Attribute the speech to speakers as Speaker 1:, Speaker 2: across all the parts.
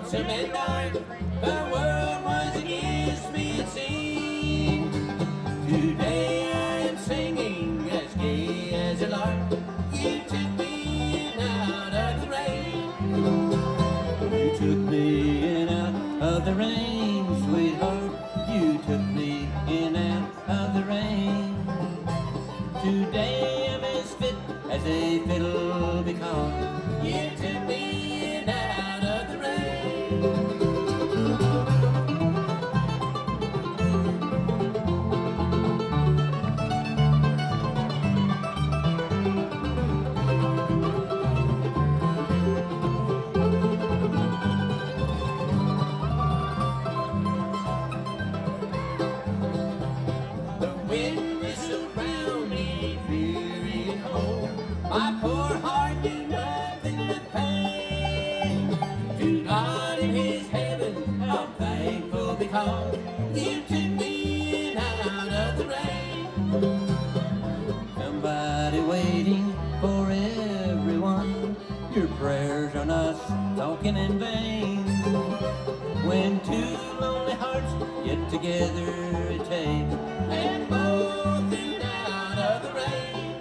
Speaker 1: To midnight, the world was against me, it seemed. Today I'm singing as gay as a lark. You took me in out of the rain. You took me in out of the rain, sweetheart. You took me in out of the rain. Today I'm as fit as a fiddle because you took me in out of the rain. The wind whistled round me, dreary and cold. My poor heart knew nothing but pain. To God in His heaven, I'm thankful because you took me in out of the rain. Somebody waiting for everyone. Your prayers are not talking in vain. When two lonely hearts get together, it takes and both in out of the rain.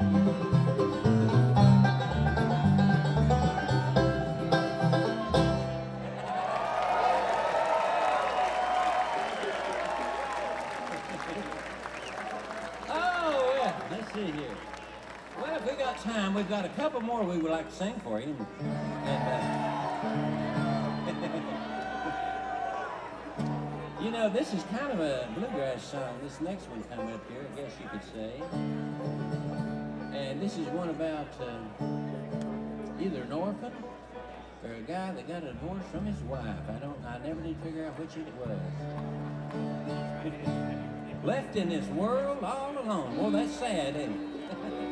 Speaker 1: Oh, yeah, let's see here. Well, if we got time, we've got a couple more we would like to sing for you. You know, this is kind of a bluegrass song, this next one coming up here, I guess you could say. And this is one about either an orphan or a guy that got a divorce from his wife. I never did figure out which it was. Left in this world all alone. Well, that's sad, ain't it?